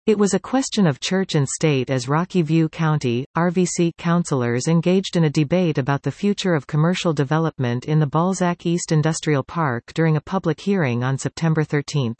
It was a question of church and state as Rocky View County, RVC councilors engaged in a debate about the future of commercial development in the Balzac East Industrial Park during a public hearing on September 13.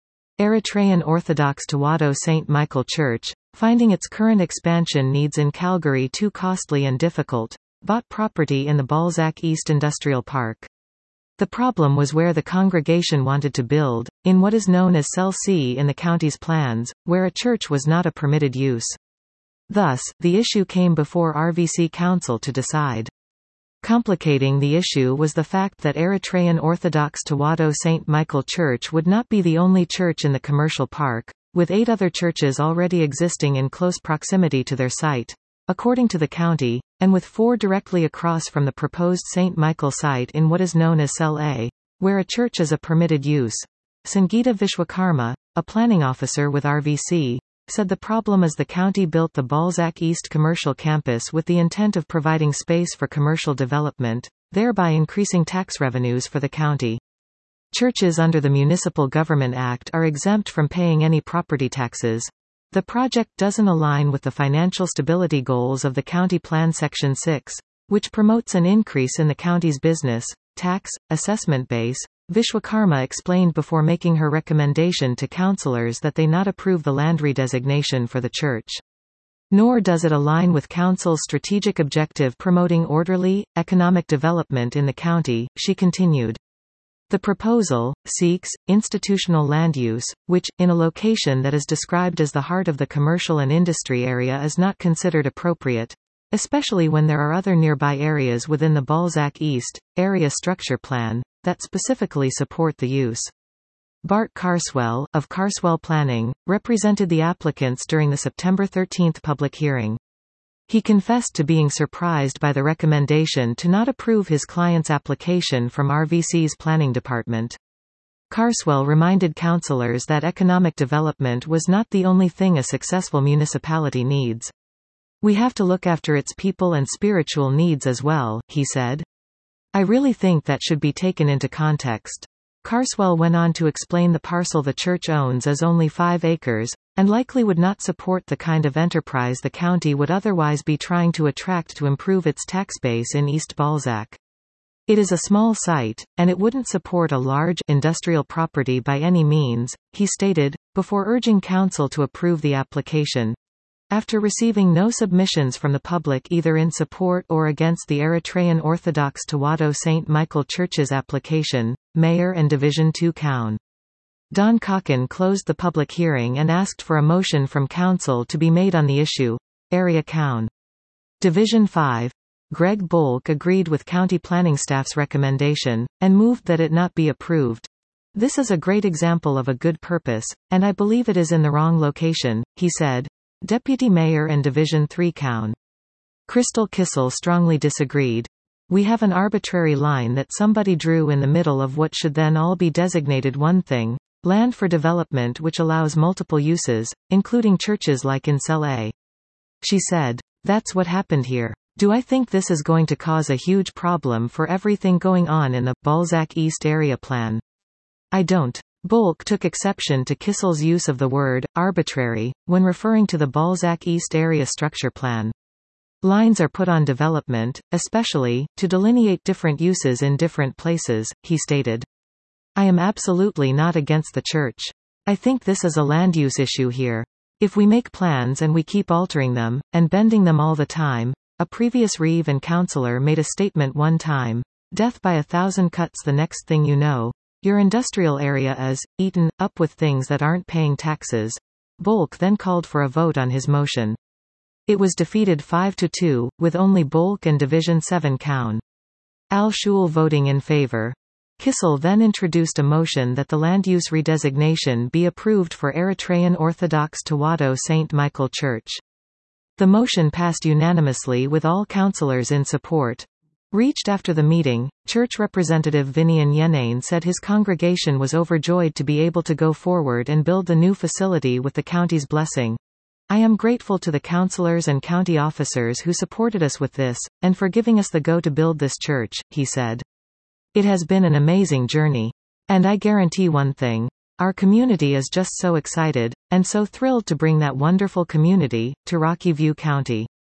Eritrean Orthodox Tewahedo St. Michael Church, finding its current expansion needs in Calgary too costly and difficult, bought property in the Balzac East Industrial Park. The problem was where the congregation wanted to build, in what is known as Cell C in the county's plans, where a church was not a permitted use. Thus, the issue came before RVC Council to decide. Complicating the issue was the fact that Eritrean Orthodox Tewahedo St. Michael Church would not be the only church in the commercial park, with 8 other churches already existing in close proximity to their site, according to the county, and with 4 directly across from the proposed St. Michael site in what is known as Cell A, where a church is a permitted use. Sangeeta Vishwakarma, a planning officer with RVC, said the problem is the county built the Balzac East commercial campus with the intent of providing space for commercial development, thereby increasing tax revenues for the county. Churches under the Municipal Government Act are exempt from paying any property taxes. The project doesn't align with the financial stability goals of the County Plan Section 6, which promotes an increase in the county's business, tax, assessment base. Vishwakarma explained before making her recommendation to councillors that they not approve the land redesignation for the church. Nor does it align with Council's strategic objective promoting orderly, economic development in the county, she continued. The proposal seeks institutional land use, which, in a location that is described as the heart of the commercial and industry area, is not considered appropriate, especially when there are other nearby areas within the Balzac East area structure plan that specifically support the use. Bart Carswell, of Carswell Planning, represented the applicants during the September 13 public hearing. He confessed to being surprised by the recommendation to not approve his client's application from RVC's planning department. Carswell reminded councillors that economic development was not the only thing a successful municipality needs. We have to look after its people and spiritual needs as well, he said. I really think that should be taken into context. Carswell went on to explain the parcel the church owns is only 5 acres, and likely would not support the kind of enterprise the county would otherwise be trying to attract to improve its tax base in East Balzac. It is a small site, and it wouldn't support a large industrial property by any means, he stated, before urging council to approve the application. After receiving no submissions from the public either in support or against the Eritrean Orthodox Tewahedo St. Michael Church's application, Mayor and Division 2 Coun. Don Cocken closed the public hearing and asked for a motion from council to be made on the issue. Area Coun. Division 5. Greg Bulk agreed with county planning staff's recommendation, and moved that it not be approved. This is a great example of a good purpose, and I believe it is in the wrong location, he said. Deputy Mayor and Division 3 Coun. Crystal Kissel strongly disagreed. We have an arbitrary line that somebody drew in the middle of what should then all be designated one thing, land for development, which allows multiple uses, including churches like in Cell A. She said, that's what happened here. Do I think this is going to cause a huge problem for everything going on in the Balzac East area plan? I don't. Bulk took exception to Kissel's use of the word arbitrary when referring to the Balzac East area structure plan. Lines are put on development, especially to delineate different uses in different places, he stated. I am absolutely not against the church. I think this is a land use issue here. If we make plans and we keep altering them, and bending them all the time, a previous Reeve and councillor made a statement one time, death by 1,000 cuts, the next thing you know, your industrial area is eaten up with things that aren't paying taxes. Bulk then called for a vote on his motion. It was defeated 5-2, with only Bulk and Division 7 Coun. Al Schul voting in favor. Kissel then introduced a motion that the land use redesignation be approved for Eritrean Orthodox Tewahedo St. Michael Church. The motion passed unanimously with all councillors in support. Reached after the meeting, church representative Vinian Yenane said his congregation was overjoyed to be able to go forward and build the new facility with the county's blessing. I am grateful to the councillors and county officers who supported us with this, and for giving us the go to build this church, he said. It has been an amazing journey. And I guarantee one thing. Our community is just so excited, and so thrilled to bring that wonderful community to Rocky View County.